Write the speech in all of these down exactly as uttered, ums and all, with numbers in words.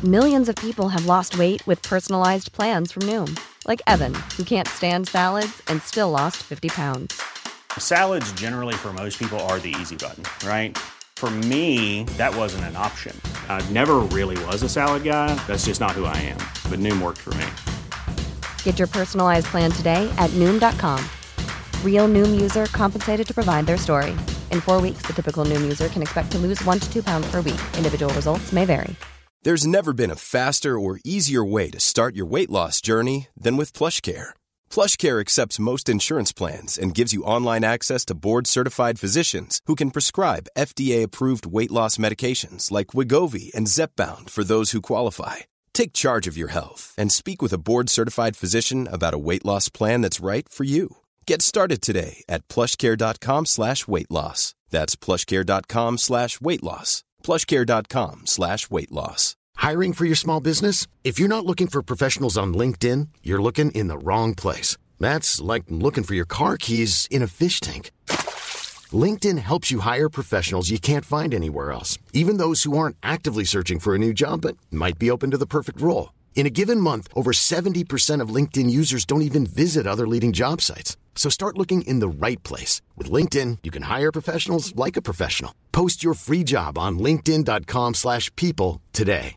Millions of people have lost weight with personalized plans from Noom. Like Evan, who can't stand salads and still lost fifty pounds. Salads generally for most people are the easy button, right? For me, that wasn't an option. I never really was a salad guy. That's just not who I am. But Noom worked for me. Get your personalized plan today at Noom dot com. Real Noom user compensated to provide their story. In four weeks, the typical Noom user can expect to lose one to two pounds per week. Individual results may vary. There's never been a faster or easier way to start your weight loss journey than with PlushCare. PlushCare accepts most insurance plans and gives you online access to board-certified physicians who can prescribe F D A-approved weight loss medications like Wegovy and Zepbound for those who qualify. Take charge of your health and speak with a board-certified physician about a weight loss plan that's right for you. Get started today at plushcare.com slash weight loss. That's plushcare.com slash weight loss. plushcare.com slash weight loss. Hiring for your small business? If you're not looking for professionals on LinkedIn, you're looking in the wrong place. That's like looking for your car keys in a fish tank. LinkedIn helps you hire professionals you can't find anywhere else, even those who aren't actively searching for a new job but might be open to the perfect role. In a given month, over seventy percent of LinkedIn users don't even visit other leading job sites. So start looking in the right place. With LinkedIn, you can hire professionals like a professional. Post your free job on linkedin.com slash people today.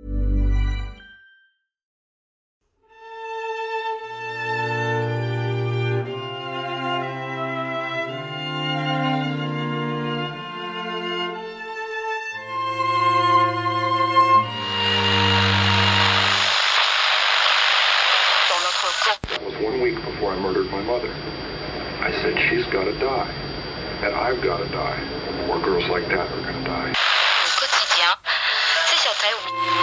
Before I murdered my mother, I said she's got to die, and I've got to die. More girls like that are going to die. Au quotidien, c'est sur ta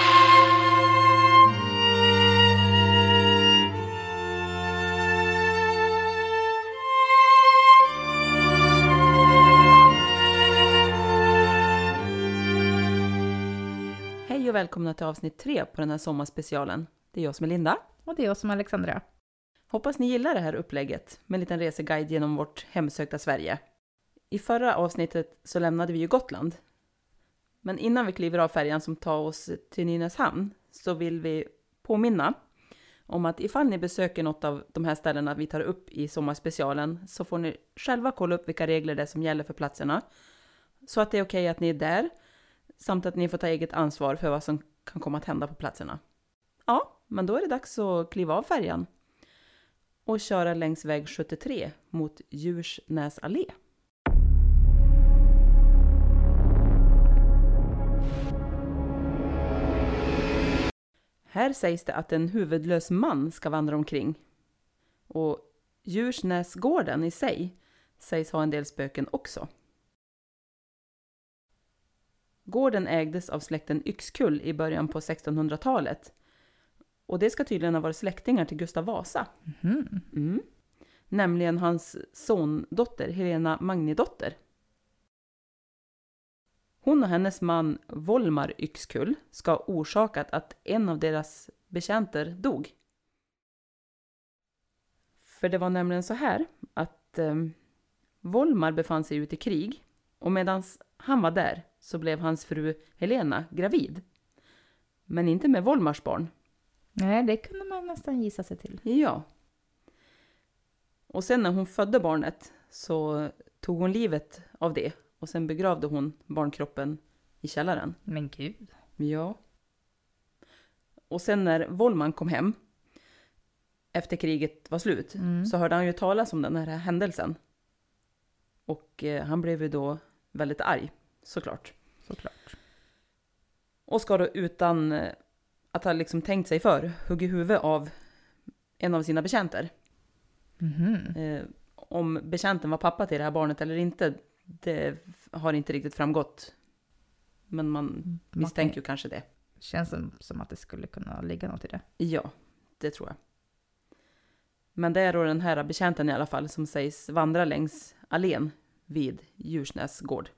Hej och välkomna till avsnitt tre på den här sommarspecialen. Det är jag som är Linda. Och det är jag som är Alexandra. Hoppas ni gillar det här upplägget med en liten reseguide genom vårt hemsökta Sverige. I förra avsnittet så lämnade vi ju Gotland. Men innan vi kliver av färjan som tar oss till Nynäshamn så vill vi påminna om att ifall ni besöker något av de här ställena vi tar upp i sommarspecialen så får ni själva kolla upp vilka regler det är som gäller för platserna. Så att det är okej att ni är där samt att ni får ta eget ansvar för vad som kan komma att hända på platserna. Ja, men då är det dags att kliva av färjan och köra längs väg sjuttiotre mot Djursnäs allé. Här sägs det att en huvudlös man ska vandra omkring. Och Djursnäsgården i sig sägs ha en del spöken också. Gården ägdes av släkten Yxkull i början på sextonhundratalet. Och det ska tydligen ha varit släktingar till Gustav Vasa. Mm. Mm. Nämligen hans sondotter Helena Magnidotter. Hon och hennes man Volmar Yxkull ska ha orsakat att en av deras betjänter dog. För det var nämligen så här att eh, Volmar befann sig ute i krig. Och medan han var där så blev hans fru Helena gravid. Men inte med Volmars barn. Nej, det kunde man nästan gissa sig till. Ja. Och sen när hon födde barnet så tog hon livet av det. Och sen begravde hon barnkroppen i källaren. Men gud. Ja. Och sen när Volman kom hem efter kriget var slut Mm. så hörde han ju talas om den här händelsen. Och eh, han blev ju då väldigt arg, såklart. Såklart. Och ska då utan eh, att ha liksom tänkt sig för hugga huvudet av en av sina betjänter. Mhm. Eh, om betjänten var pappa till det här barnet eller inte, det har inte riktigt framgått. Men man misstänker Okej. ju kanske det. Känns som, som att det skulle kunna ligga något i det. Ja, det tror jag. Men det är då den här betjänten i alla fall som sägs vandra längs allén vid Djursnäs gård.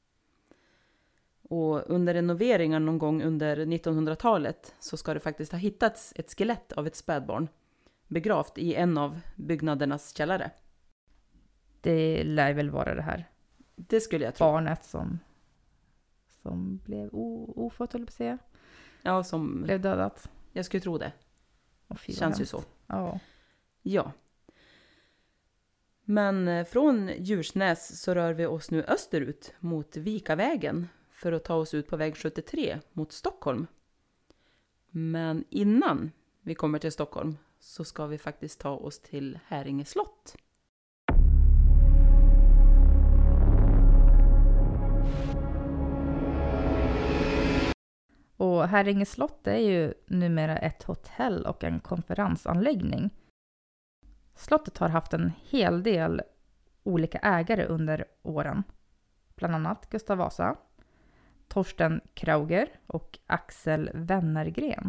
Och under renoveringar någon gång under nittonhundratalet så ska det faktiskt ha hittats ett skelett av ett spädbarn begravt i en av byggnadernas källare. Det lär väl vara det här Det skulle jag tro. barnet som, som blev o- ofött, höll jag på att säga. Ja, som... blev dödat. Jag skulle tro det. Och fy, vad Känns ju hemskt. så. Ja. Ja. Men eh, från Djursnäs så rör vi oss nu österut mot Vikavägen för att ta oss ut på väg sjuttiotre mot Stockholm. Men innan vi kommer till Stockholm så ska vi faktiskt ta oss till Häringe slott. Och Häringe slott är ju numera ett hotell och en konferensanläggning. Slottet har haft en hel del olika ägare under åren. Bland annat Gustav Vasa, Torsten Krauger och Axel Wennergren.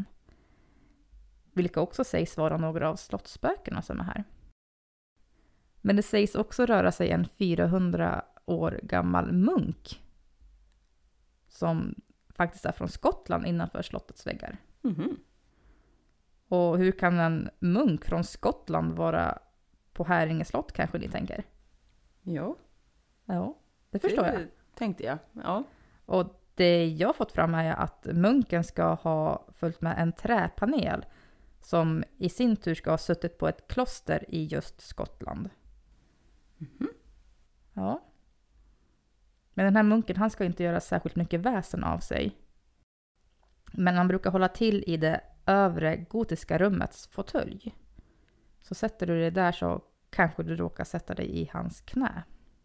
Vilka också sägs vara några av slottsspökena som är här. Men det sägs också röra sig en fyrahundra år gammal munk. Som faktiskt är från Skottland innanför slottets väggar. Mhm. Och hur kan en munk från Skottland vara på Häringe slott, kanske ni tänker? Ja, Ja, det förstår det jag. tänkte jag. Ja. Och det jag har fått fram är att munken ska ha följt med en träpanel som i sin tur ska ha suttit på ett kloster i just Skottland. Mhm. Ja. Men den här munken, han ska inte göra särskilt mycket väsen av sig. Men han brukar hålla till i det övre gotiska rummets fåtölj. Så sätter du dig där så kanske du råkar sätta dig i hans knä.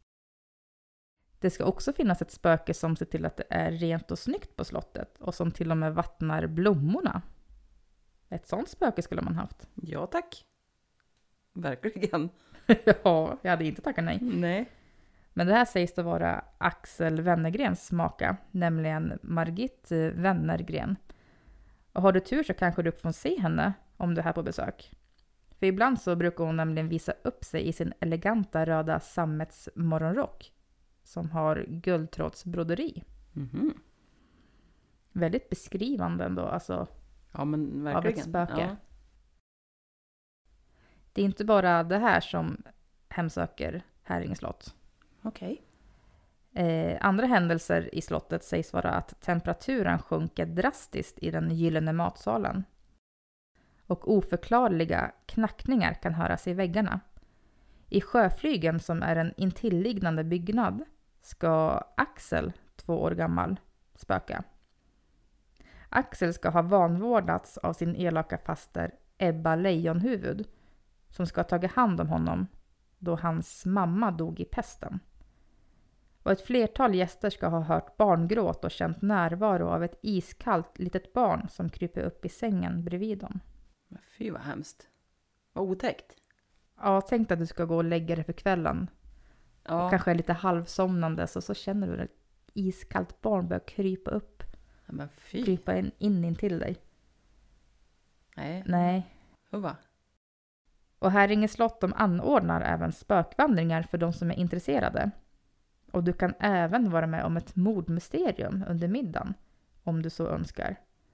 Det ska också finnas ett spöke som ser till att det är rent och snyggt på slottet och som till och med vattnar blommorna. Ett sånt spöke skulle man haft. Ja, tack. Verkligen. Ja, jag hade inte tackat nej. Nej. Men det här sägs då vara Axel Wennergrens maka, nämligen Margit Wennergren. Och har du tur så kanske du får se henne om du är här på besök. För ibland så brukar hon nämligen visa upp sig i sin eleganta röda sammetsmorgonrock som har guldtrådsbroderi. Mhm. Väldigt beskrivande ändå, alltså. Ja, men Av verkligen. ett spöke. Ja. Det är inte bara det här som hemsöker Häringe slott. Okej. Eh, andra händelser i slottet sägs vara att temperaturen sjunker drastiskt i den gyllene matsalen. Och oförklarliga knackningar kan höras i väggarna. I Sjöflygen, som är en intilliggande byggnad, ska Axel, två år gammal, spöka. Axel ska ha vanvårdats av sin elaka faster Ebba Lejonhuvud, som ska ha tagit hand om honom då hans mamma dog i pesten. Och ett flertal gäster ska ha hört barngråt och känt närvaro av ett iskallt litet barn som kryper upp i sängen bredvid dem. Fy vad hemskt. Vad otäckt. Ja, tänk att du ska gå och lägga dig för kvällen. Ja. Och kanske är lite halvsomnande så, så känner du att ett iskallt barn börjar krypa upp. Ja, men fy. Krypa in, in in till dig. Nej. Nej. Huva. Och Häringe slott, de anordnar även spökvandringar för de som är intresserade. Och du kan även vara med om ett mordmysterium under middagen, om du så önskar.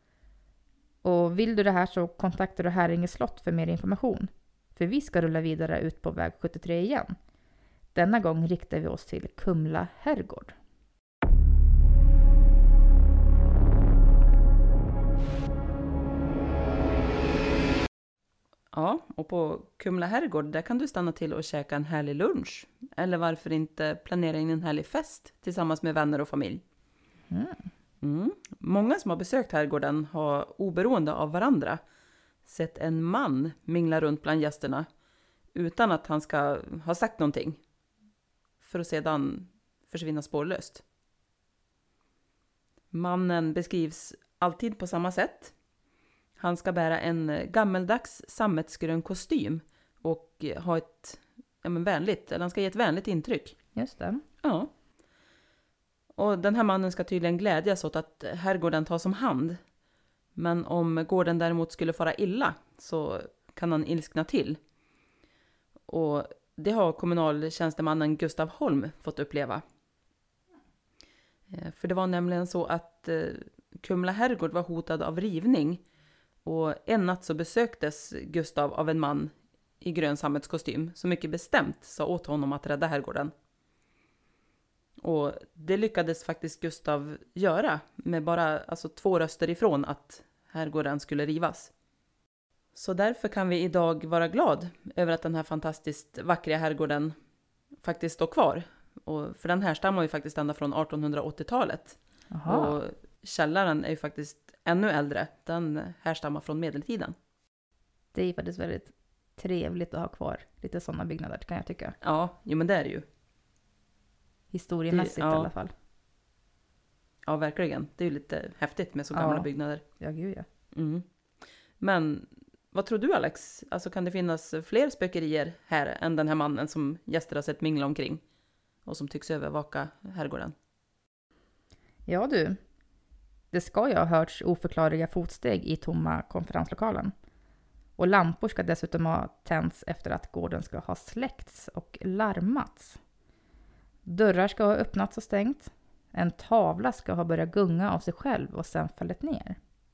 Och vill du det här så kontaktar du Häringe slott för mer information. För vi ska rulla vidare ut på väg sjuttiotre igen. Denna gång riktar vi oss till Kumla herrgård. Ja, och på Kumla herrgård där kan du stanna till och käka en härlig lunch. Eller varför inte planera in en härlig fest tillsammans med vänner och familj. Mm. Mm. Många som har besökt herrgården har oberoende av varandra sett en man mingla runt bland gästerna utan att han ska ha sagt någonting. För att sedan försvinna spårlöst. Mannen beskrivs alltid på samma sätt. Han ska bära en gammeldags sammetsgrön kostym och ha ett ja, men vänligt, eller han ska ge ett vänligt intryck. Just det. Ja. Och den här mannen ska tydligen glädjas åt att herrgården tas om hand. Men om gården däremot skulle fara illa så kan han ilskna till. Och det har kommunaltjänstemannen Gustav Holm fått uppleva. För det var nämligen så att Kumla herrgård var hotad av rivning. Och en natt så besöktes Gustav av en man i grön sammetskostym som mycket bestämt sa åt honom att rädda herrgården. Och det lyckades faktiskt Gustav göra med bara alltså, två röster ifrån att herrgården skulle rivas. Så därför kan vi idag vara glad över att den här fantastiskt vackra herrgården faktiskt står kvar. Och för den här stammar ju faktiskt ända från artonhundraåttiotalet. Aha. Och källaren är ju faktiskt ännu äldre. Den härstammar från medeltiden. Det är faktiskt väldigt trevligt att ha kvar lite sådana byggnader, kan jag tycka. Ja, jo men det är det ju. Historiemässigt det, ja. i alla fall. Ja, verkligen. Det är ju lite häftigt med så gamla ja. byggnader. Ja, gud ja. Mm. Men vad tror du, Alex? Alltså kan det finnas fler spökerier här än den här mannen som gäster har sett mingla omkring? Och som tycks övervaka herrgården? Ja du, det ska ju ha hörts oförklarliga fotsteg i tomma konferenslokalen. Och lampor ska dessutom ha tänts efter att gården ska ha släckts och larmats. Dörrar ska ha öppnats och stängt. En tavla ska ha börjat gunga av sig själv och sen fallit ner.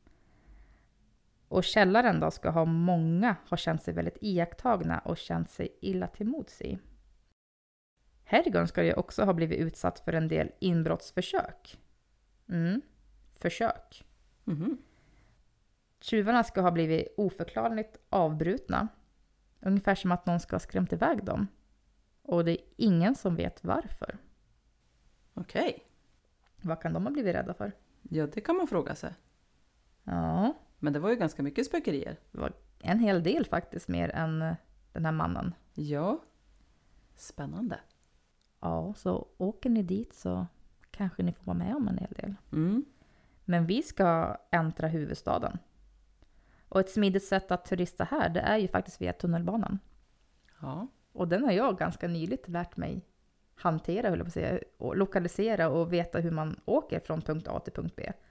Och källaren då ska ha många ha känt sig väldigt iakttagna och känt sig illa till mods i. Herrgården ska ju också ha blivit utsatt för en del inbrottsförsök. Mm, försök. Mm-hmm. Tjuvarna ska ha blivit oförklarligt avbrutna. Ungefär som att någon ska ha skrämt iväg dem. Och det är ingen som vet varför. Okej. Okay. Vad kan de ha blivit rädda för? Ja, det kan man fråga sig. Ja. Men det var ju ganska mycket spökerier. Det var en hel del faktiskt, mer än den här mannen. Ja. Spännande. Ja, så åker ni dit så kanske ni får vara med om en hel del. Mm. Men vi ska äntra huvudstaden. Och ett smidigt sätt att turista här, det är ju faktiskt via tunnelbanan. Ja. Och den har jag ganska nyligt lärt mig hantera, höll jag på att säga, och lokalisera och veta hur man åker från punkt A till punkt B.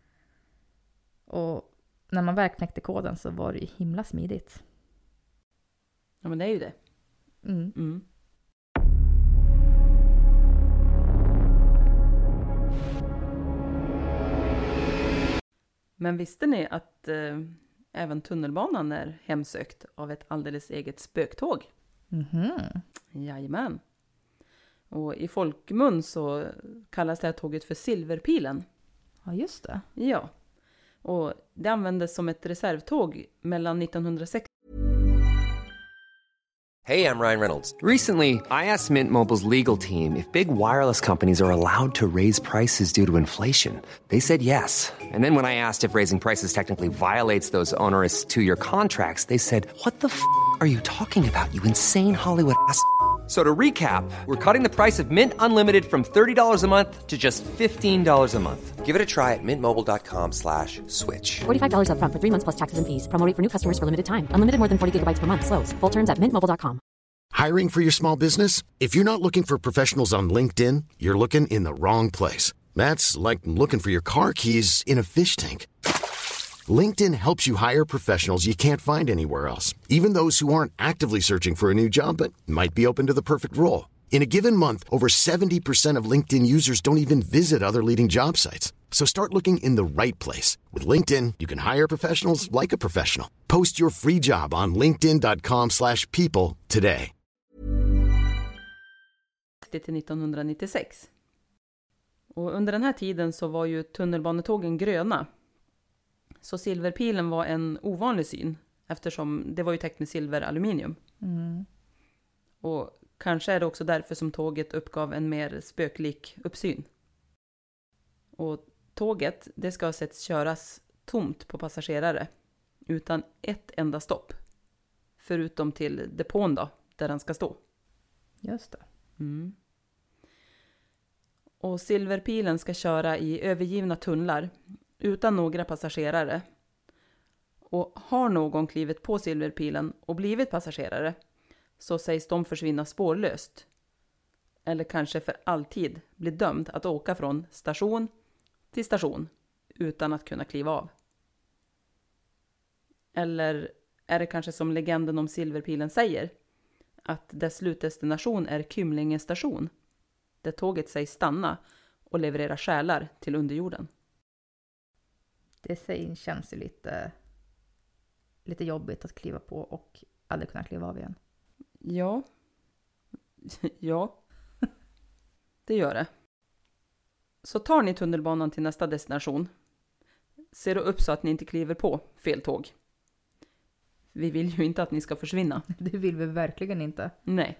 Och när man väl knäckte koden så var det ju himla smidigt. Ja, men det är ju det. Mm. Mm. Men visste ni att eh, även tunnelbanan är hemsökt av ett alldeles eget spöktåg? Mm-hmm. Jajamän. Och i folkmun så kallas det här tåget för Silverpilen. Ja, just det. Ja. Och det användes som ett reservtåg mellan nittonhundrasextio. Hey, I'm Ryan Reynolds. Recently, I asked Mint Mobile's legal team if big wireless companies are allowed to raise prices due to inflation. They said yes. And then when I asked if raising prices technically violates those onerous two-year contracts, they said, "What the f*** are you talking about, you insane Hollywood ass?" So to recap, we're cutting the price of Mint Unlimited from thirty dollars a month to just fifteen dollars a month. Give it a try at mintmobile.com slash switch. forty-five dollars up front for three months plus taxes and fees. Promo rate for new customers for limited time. Unlimited more than forty gigabytes per month. Slows full terms at mint mobile dot com. Hiring for your small business? If you're not looking for professionals on LinkedIn, you're looking in the wrong place. That's like looking for your car keys in a fish tank. LinkedIn helps you hire professionals you can't find anywhere else, even those who aren't actively searching for a new job but might be open to the perfect role. In a given month, over seventy percent of LinkedIn users don't even visit other leading job sites. So start looking in the right place. With LinkedIn, you can hire professionals like a professional. Post your free job on linkedin dot com slash people today. Till nittonhundranittiosex. Och under den här tiden så var ju tunnelbanetågen gröna. Så silverpilen var en ovanlig syn eftersom det var ju täckt med silveraluminium. Mm. Och kanske är det också därför som tåget uppgav en mer spöklik uppsyn. Och tåget, det ska ha setts köras tomt på passagerare utan ett enda stopp. Förutom till depån då, där den ska stå. Just det. Mm. Och silverpilen ska köra i övergivna tunnlar utan några passagerare. Och har någon klivit på silverpilen och blivit passagerare så sägs de försvinna spårlöst. Eller kanske för alltid bli dömd att åka från station till station utan att kunna kliva av. Eller är det kanske som legenden om silverpilen säger, att dess slutdestination är Kymlinge station, där tåget sägs stanna och leverera själar till underjorden. Det känns ju lite, lite jobbigt att kliva på och aldrig kunna kliva av igen. Ja, ja, det gör det. Så tar ni tunnelbanan till nästa destination. Se då upp så att ni inte kliver på fel tåg. Vi vill ju inte att ni ska försvinna. Det vill vi verkligen inte. Nej.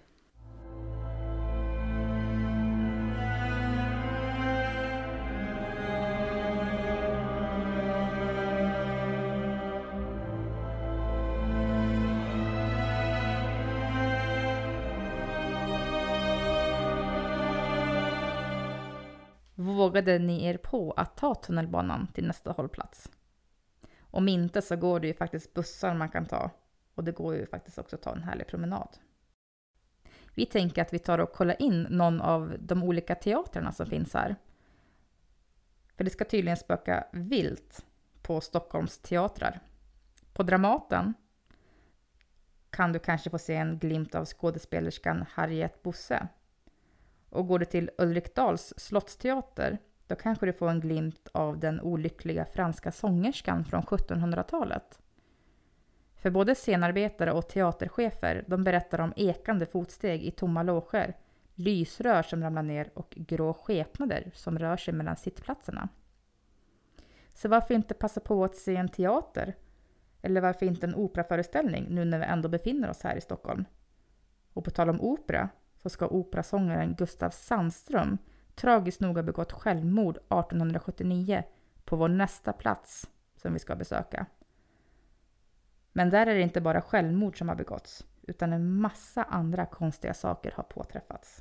Vågade ni er på att ta tunnelbanan till nästa hållplats? Om inte så går det ju faktiskt bussar man kan ta. Och det går ju faktiskt också att ta en härlig promenad. Vi tänker att vi tar och kollar in någon av de olika teatrarna som finns här. För det ska tydligen spöka vilt på Stockholms teatrar. På Dramaten kan du kanske få se en glimt av skådespelerskan Harriet Bosse. Och går du till Ulrikdals slottsteater, då kanske du får en glimt av den olyckliga franska sångerskan från sjuttonhundratalet. För både scenarbetare och teaterchefer, de berättar om ekande fotsteg i tomma loger, lysrör som ramlar ner och grå skepnader som rör sig mellan sittplatserna. Så varför inte passa på att se en teater? Eller varför inte en operaföreställning nu när vi ändå befinner oss här i Stockholm? Och på tal om opera, så ska operasångaren Gustav Sandström tragiskt nog ha begått självmord arton sjuttionio på vår nästa plats som vi ska besöka. Men där är det inte bara självmord som har begåtts, utan en massa andra konstiga saker har påträffats.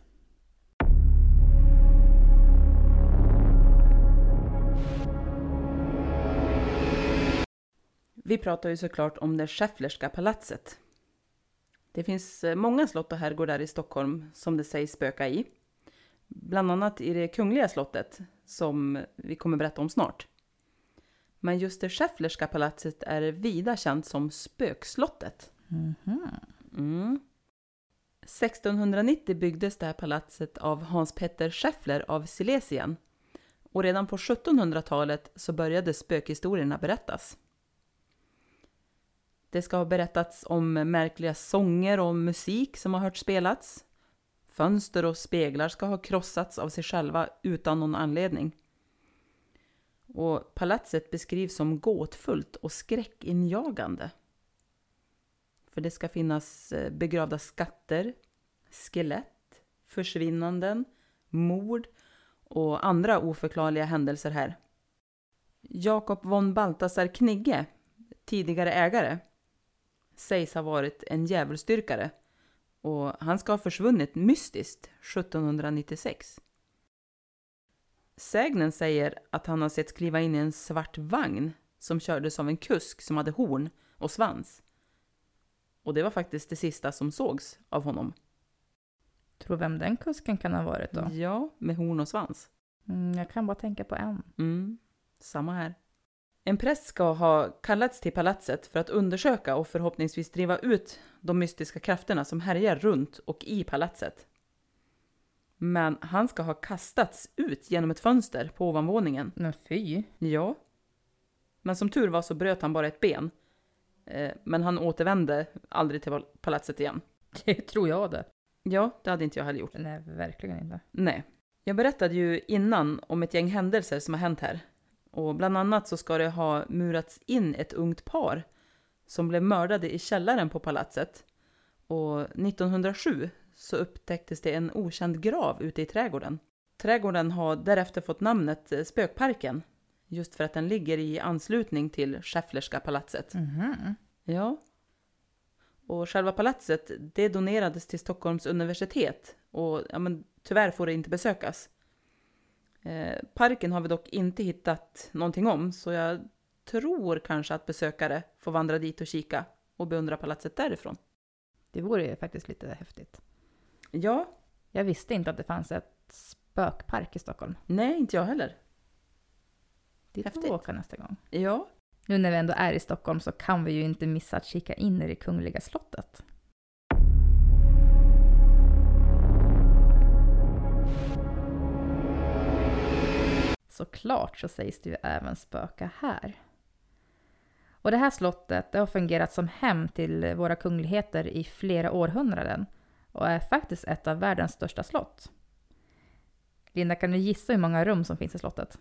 Vi pratar ju såklart om det Schefflerska palatset. Det finns många slott och herrgårdar i Stockholm som det sägs spöka i. Bland annat i det kungliga slottet som vi kommer berätta om snart. Men just det Schefflerska palatset är vida känt som spökslottet. Mm-hmm. Mm. sextonhundranittio byggdes det här palatset av Hans Petter Scheffler av Silesien. Och redan på sjuttonhundratalet så började spökhistorierna berättas. Det ska ha berättats om märkliga sånger och musik som har hört spelats. Fönster och speglar ska ha krossats av sig själva utan någon anledning. Och palatset beskrivs som gåtfullt och skräckinjagande. För det ska finnas begravda skatter, skelett, försvinnanden, mord och andra oförklarliga händelser här. Jakob von Balthasar Knigge, tidigare ägare, sägs ha varit en djävulsdyrkare och han ska ha försvunnit mystiskt sjuttonhundranittiosex. Sägnen säger att han har sett kliva in i en svart vagn som kördes av en kusk som hade horn och svans. Och det var faktiskt det sista som sågs av honom. Tror vem den kusken kan ha varit då? Ja, med horn och svans. Mm, jag kan bara tänka på en. Mm, samma här. En präst ska ha kallats till palatset för att undersöka och förhoppningsvis driva ut de mystiska krafterna som härjar runt och i palatset. Men han ska ha kastats ut genom ett fönster på ovanvåningen. Men fy. Ja. Men som tur var så bröt han bara ett ben. Eh, men han återvände aldrig till palatset igen. Det tror jag det. Ja, det hade inte jag heller gjort. Nej, verkligen inte. Nej. Jag berättade ju innan om ett gäng händelser som har hänt här. Och bland annat så ska det ha murats in ett ungt par som blev mördade i källaren på palatset. Och nittonhundrasju så upptäcktes det en okänd grav ute i trädgården. Trädgården har därefter fått namnet Spökparken. Just för att den ligger i anslutning till Schefflerska palatset. Mm-hmm. Ja. Och själva palatset, det donerades till Stockholms universitet. Och ja, men, tyvärr får det inte besökas. Eh, parken har vi dock inte hittat någonting om. Så jag tror kanske att besökare får vandra dit och kika. Och beundra palatset därifrån. Det vore ju faktiskt lite häftigt. Ja. Jag visste inte att det fanns ett spökpark i Stockholm. Nej, inte jag heller. Det är häftigt. Åka nästa gång. Ja. Nu när vi ändå är i Stockholm så kan vi ju inte missa att kika in i det kungliga slottet. Såklart så sägs det ju även spöka här. Och det här slottet det har fungerat som hem till våra kungligheter i flera århundraden och är faktiskt ett av världens största slott. Linda, kan du gissa hur många rum som finns i slottet?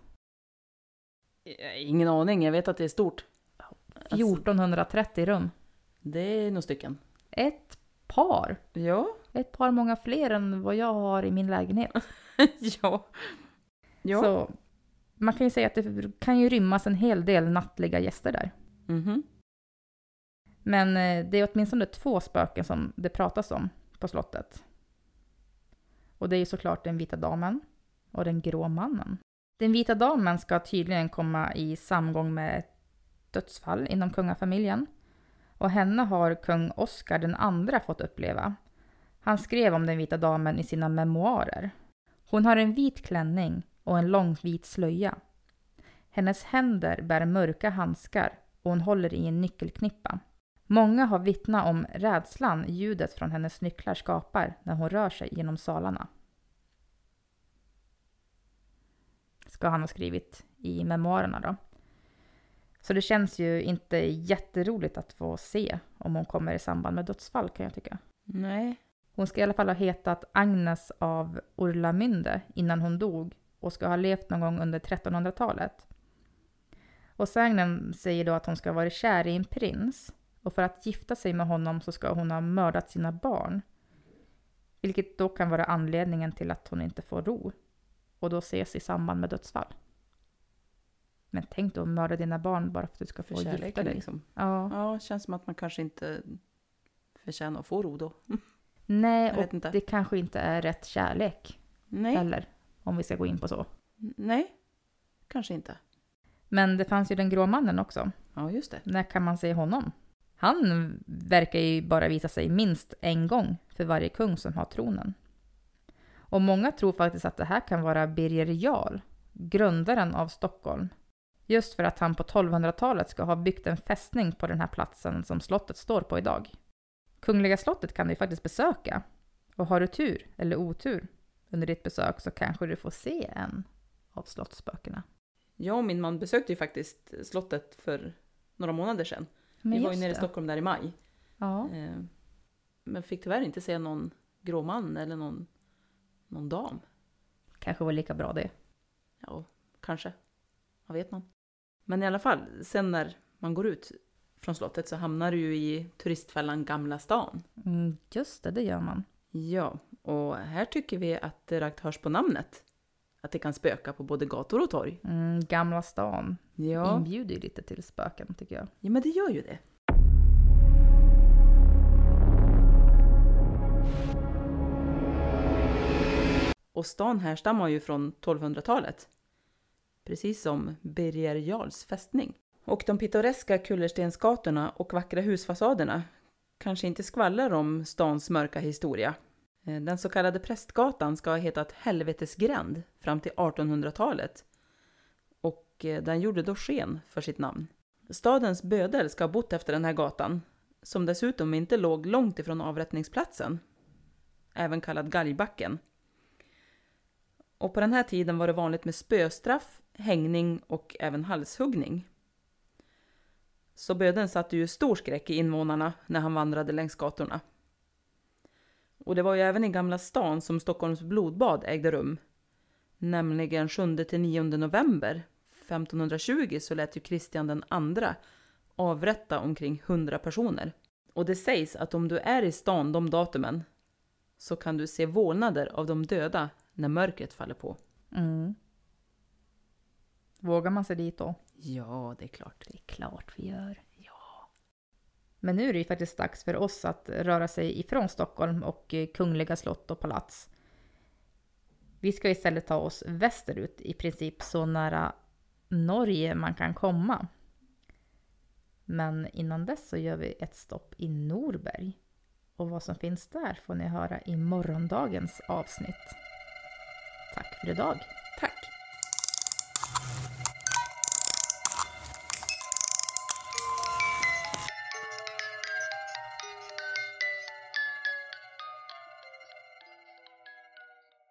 Ingen aning, jag vet att det är stort. fjortonhundratrettio rum. Det är några stycken. Ett par. Ja. Ett par många fler än vad jag har i min lägenhet. ja. ja. Så man kan ju säga att det kan ju rymmas en hel del nattliga gäster där. Mhm. Men det är åtminstone två spöken som det pratas om på slottet. Och det är ju såklart den vita damen och den grå mannen. Den vita damen ska tydligen komma i samgång med ett dödsfall inom kungafamiljen. Och henne har kung Oscar den andra fått uppleva. Han skrev om den vita damen i sina memoarer. Hon har en vit klänning och en lång vit slöja. Hennes händer bär mörka handskar och hon håller i en nyckelknippa. Många har vittnat om rädslan ljudet från hennes nycklar skapar när hon rör sig genom salarna. Ska han ha skrivit i memoarerna då. Så det känns ju inte jätteroligt att få se om hon kommer i samband med dödsfall, kan jag tycka. Nej. Hon ska i alla fall ha hetat Agnes av Orlamünde innan hon dog och ska ha levt någon gång under trettonhundratalet. Och sägnen säger då att hon ska ha varit kär i en prins. Och för att gifta sig med honom så ska hon ha mördat sina barn. Vilket då kan vara anledningen till att hon inte får ro. Och då ses i samband med dödsfall. Men tänk då att mörda dina barn bara för att du ska få för kärleken, gifta dig. Liksom. Ja. ja, känns som att man kanske inte förtjänar att få ro då. Nej, Jag vet och inte. det kanske inte är rätt kärlek. Nej. Eller om vi ska gå in på så. Nej, kanske inte. Men det fanns ju den grå mannen också. Ja, just det. När kan man se honom? Han verkar ju bara visa sig minst en gång för varje kung som har tronen. Och många tror faktiskt att det här kan vara Birger Jarl, grundaren av Stockholm. Just för att han på tolvhundratalet ska ha byggt en fästning på den här platsen som slottet står på idag. Kungliga slottet kan du ju faktiskt besöka. Och har du tur eller otur under ditt besök så kanske du får se en av slottsspökena. Jag och min man besökte ju faktiskt slottet för några månader sedan. Vi var ju nere i Stockholm där i maj. Ja. Men fick tyvärr inte se någon grå man eller någon, någon dam. Kanske var lika bra det. Ja, kanske. Vad vet man. Men i alla fall, sen när man går ut från slottet så hamnar du ju i turistfällan Gamla stan. Mm, just det, det gör man. Ja, och här tycker vi att det rakt hörs på namnet. Att det kan spöka på både gator och torg. Mm, Gamla stan. Ja. Inbjuder ju lite till spöken tycker jag. Ja, men det gör ju det. Och stan härstammar ju från tolvhundratalet. Precis som Birger Jarls fästning. Och de pittoreska kullerstensgatorna och vackra husfasaderna kanske inte skvallrar om stans mörka historia. Den så kallade Prästgatan ska ha hetat Helvetesgränd fram till artonhundratalet. Och den gjorde då sken för sitt namn. Stadens bödel ska ha bott efter den här gatan, som dessutom inte låg långt ifrån avrättningsplatsen. Även kallad Galgbacken. Och på den här tiden var det vanligt med spöstraff, hängning och även halshuggning. Så bödeln satte ju stor skräck i invånarna när han vandrade längs gatorna. Och det var ju även i Gamla stan som Stockholms blodbad ägde rum. Nämligen sjunde till nionde november femtonhundratjugo så lät ju Kristian den andra avrätta omkring hundra personer. Och det sägs att om du är i stan de datumen så kan du se vålnader av de döda när mörkret faller på. Mm. Vågar man sig dit då? Ja, det är klart. Det är klart vi gör. Ja. Men nu är det ju faktiskt dags för oss att röra sig ifrån Stockholm och kungliga slott och palats. Vi ska istället ta oss västerut, i princip så nära Norge man kan komma. Men innan dess så gör vi ett stopp i Norberg. Och vad som finns där får ni höra i morgondagens avsnitt. Tack för idag. Tack.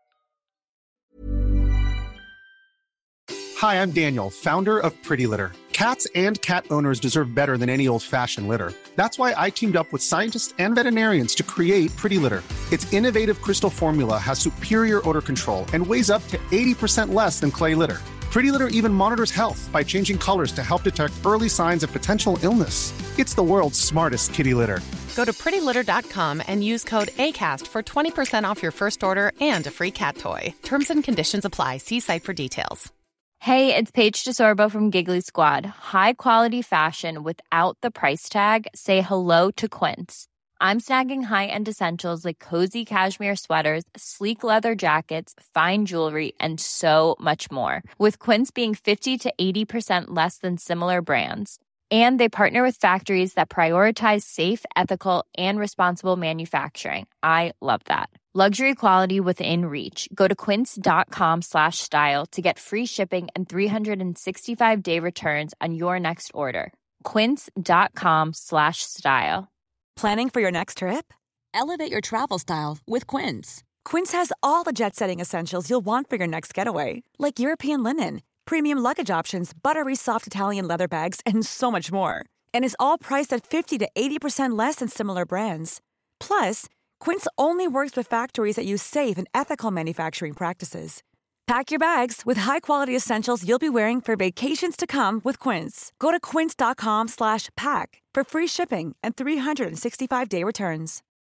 Hi, I'm Daniel, founder of Pretty Litter. Cats and cat owners deserve better than any old-fashioned litter. That's why I teamed up with scientists and veterinarians to create Pretty Litter. Its innovative crystal formula has superior odor control and weighs up to eighty percent less than clay litter. Pretty Litter even monitors health by changing colors to help detect early signs of potential illness. It's the world's smartest kitty litter. Go to pretty litter dot com and use code ACAST for twenty percent off your first order and a free cat toy. Terms and conditions apply. See site for details. Hey, it's Paige DeSorbo from Giggly Squad. High quality fashion without the price tag. Say hello to Quince. I'm snagging high-end essentials like cozy cashmere sweaters, sleek leather jackets, fine jewelry, and so much more. With Quince being fifty to eighty percent less than similar brands. And they partner with factories that prioritize safe, ethical, and responsible manufacturing. I love that. Luxury quality within reach. Go to quince.com slash style to get free shipping and three sixty-five day returns on your next order. Quince.com slash style. Planning for your next trip? Elevate your travel style with Quince. Quince has all the jet-setting essentials you'll want for your next getaway, like European linen, premium luggage options, buttery soft Italian leather bags, and so much more. And is all priced at fifty to eighty percent less than similar brands. Plus, Quince only works with factories that use safe and ethical manufacturing practices. Pack your bags with high-quality essentials you'll be wearing for vacations to come with Quince. Go to quince.com slash pack for free shipping and three sixty-five day returns.